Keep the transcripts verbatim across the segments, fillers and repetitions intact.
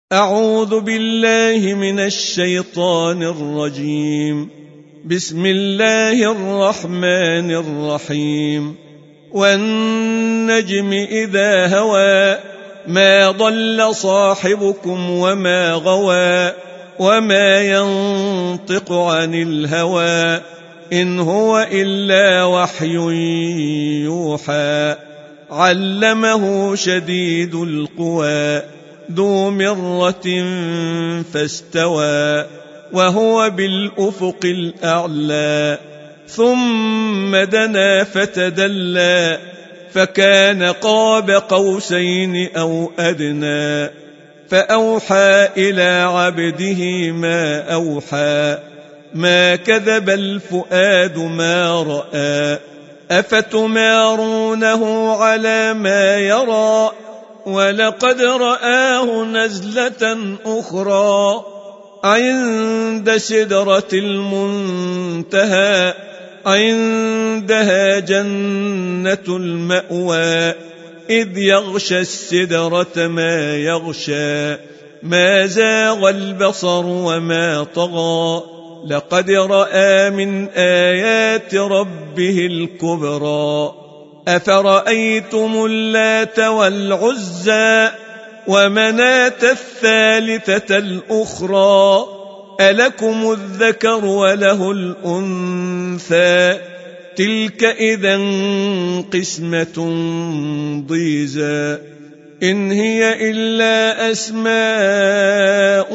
أعوذ بالله من الشيطان الرجيم. بسم الله الرحمن الرحيم. والنجم إذا هوى ما ضل صاحبكم وما غوى وما ينطق عن الهوى إن هو إلا وحي يوحى علمه شديد القوى ذو مرة فاستوى وهو بالأفق الأعلى ثم دنا فتدلى فكان قاب قوسين أو أدنى فأوحى إلى عبده ما أوحى ما كذب الفؤاد ما رأى أفتمارونه على ما يرى ولقد رآه نزلة أخرى عند سدرة المنتهى عندها جنة المأوى إذ يغشى السدرة ما يغشى ما زاغ البصر وما طغى لقد رأى من آيات ربه الكبرى أفرأيتم اللات والعزى ومناة الثالثة الأخرى ألكم الذكر وله الأنثى تلك إذا قسمة ضيزى إن هي إلا أسماء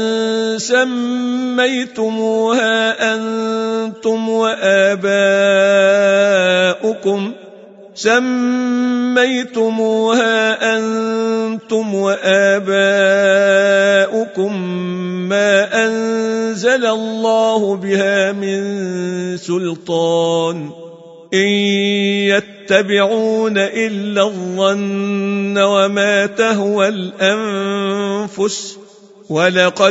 سميتموها أنتم وآباؤكم سميتموها أنتم وآباؤكم ما أنزل الله بها من سلطان إن يتبعون إلا الظن وما تهوى الأنفس ولقد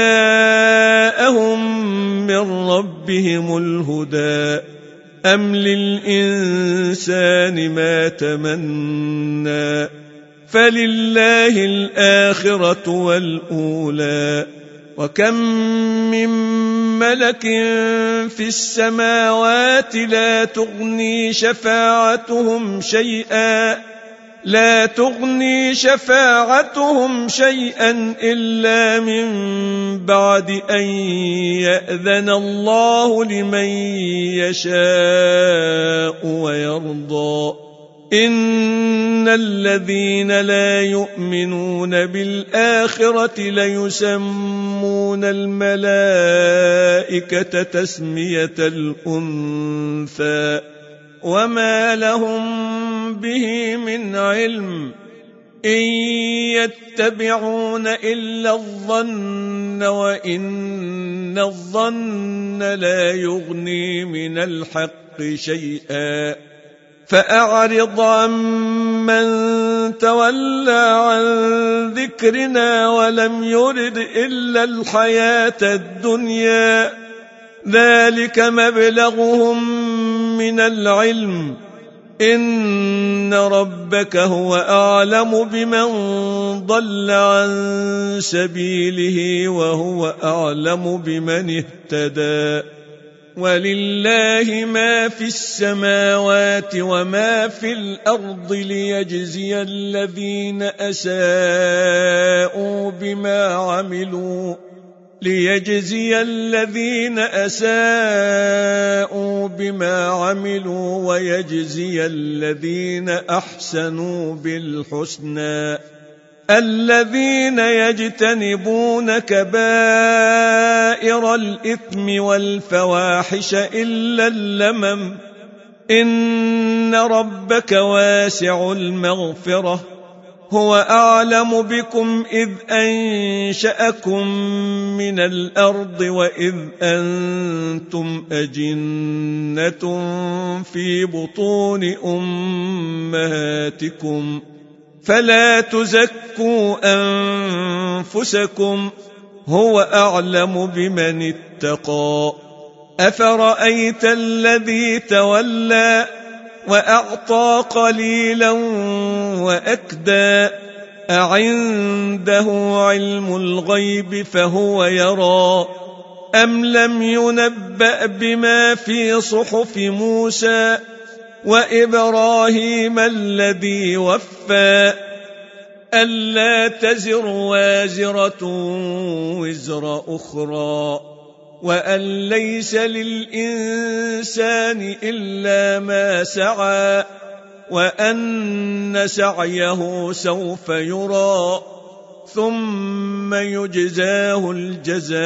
جاءهم من ربهم الهدى أم للإنسان ما تمنى فلله الآخرة والأولى وكم من ملك في السماوات لا تغني شفاعتهم شيئا لا تغني شفاعتهم شيئا إلا من بعد أن يأذن الله لمن يشاء ويرضى إن الذين لا يؤمنون بالآخرة ليسمون الملائكة تسمية الأنثى وما لهم به من علم إن يتبعون إلا الظن وإن الظن لا يغني من الحق شيئا فأعرض عمن تولى عن ذكرنا ولم يرد إلا الحياة الدنيا ذلك مبلغهم من العلم إن ربك هو أعلم بمن ضل عن سبيله وهو أعلم بمن اهتدى ولله ما في السماوات وما في الأرض ليجزي الذين أساءوا بما عملوا ليجزي الذين أساءوا بما عملوا ويجزي الذين أحسنوا بالحسنى الذين يجتنبون كبائر الإثم والفواحش إلا اللمم إن ربك واسع المغفرة هو أعلم بكم إذ أنشأكم من الأرض وإذ أنتم أجنة في بطون أمهاتكم فلا تزكوا أنفسكم هو أعلم بمن اتقى أفرأيت الذي تولى وأعطى قليلا وأكدى أعنده علم الغيب فهو يرى أم لم ينبأ بما في صحف موسى وإبراهيم الذي وفى ألا تزر وازرة وزر أخرى وأن ليس للإنسان إلا ما سعى وأن سعيه سوف يرى ثم يجزاه الجزاء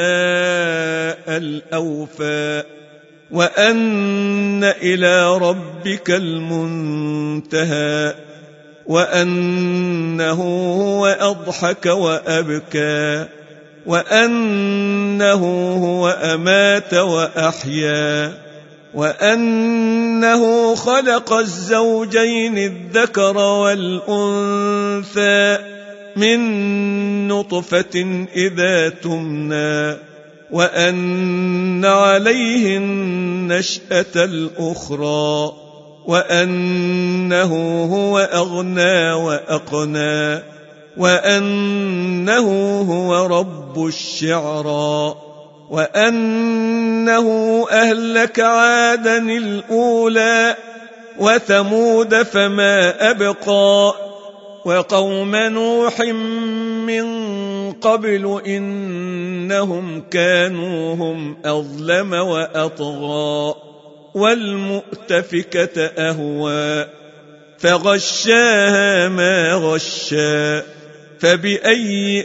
الأوفى وأن إلى ربك المنتهى وأنه هو أضحك وأبكى وأنه هو أمات وأحيا وأنه خلق الزوجين الذكر والأنثى من نطفة إذا تمنى وأن عليه النشأة الأخرى وأنه هو أغنى وأقنى وأنه هو رب الشعرى وأنه أهلك عادا الأولى وثمود فما أبقى وقوم نوح من قبل إنهم كانوا هم أظلم وأطغى والمؤتفكة أهوى فغشاها ما غشا فبأي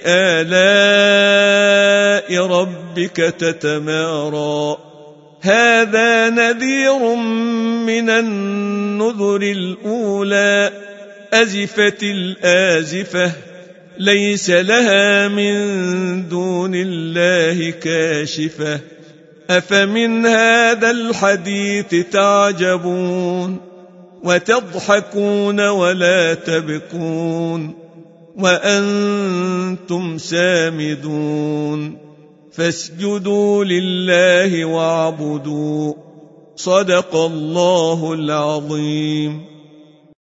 آلاء ربك تتمارى هذا نذير من النذر الأولى أزفت الآزفة ليس لها من دون الله كاشفة أفمن هذا الحديث تعجبون وتضحكون ولا تبكون وأنتم سامدون فاسجدوا لله واعبدوا صدق الله العظيم.